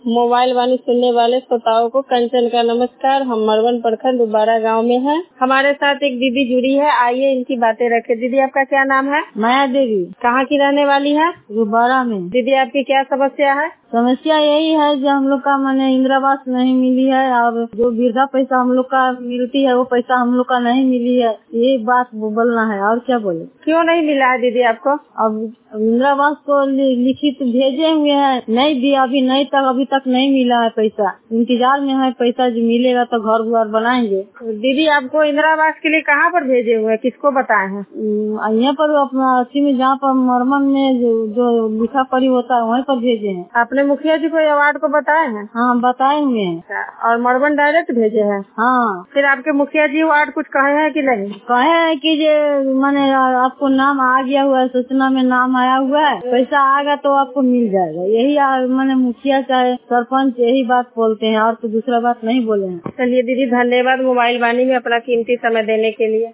Mobile वाणी सुनने वाले श्रोताओं को कंचन का नमस्कार। हम मरवन प्रखंड दुबारा गांव में हैं। हमारे साथ एक दीदी जुड़ी है, आइए इनकी बातें रखें। दीदी आपका क्या नाम है? माया देवी। कहाँ की रहने वाली है? दुबारा में। दीदी आपकी क्या समस्या है? समस्या यही है जो हम लोग का माने इंदिरा आवास नहीं मिली है और जो वृद्धा पैसा हम लोग का मिलती है वो पैसा हम लोग का नहीं मिली है, ये बात बोलना है। और क्या बोले? क्यों नहीं मिला है दीदी आपको? अब इंदिरा आवास को लिखित भेजे हुए हैं, नहीं दिया अभी तक नहीं मिला है पैसा। इंतजार में है पैसा, जो मिलेगा तो घर द्वार बनाएंगे। दीदी आपको इंदिरा आवास के लिए कहाँ पर भेजे हुए हैं, किसको बताए हैं? यहाँ पर अपना अस्सी में जहाँ पर मरमन में जो लिखा पढ़ी होता है वहीं पर भेजे हैं। आपने मुखिया जी को अवार्ड को बताए हैं? हाँ बताए हुए हैं। और मरमन डायरेक्ट भेजे हैं? हाँ। फिर आपके मुखिया जी अवार्ड कुछ कहे हैं कि नहीं? कहे हैं कि जे माने आपको नाम आ गया हुआ है, सूचना में नाम आया हुआ है, पैसा आएगा तो आपको मिल जाएगा। यही माने मुखिया चाहे सरपंच यही बात बोलते हैं और तो दूसरा बात नहीं बोले हैं। चलिए दीदी धन्यवाद मोबाइल वाणी में अपना कीमती समय देने के लिए।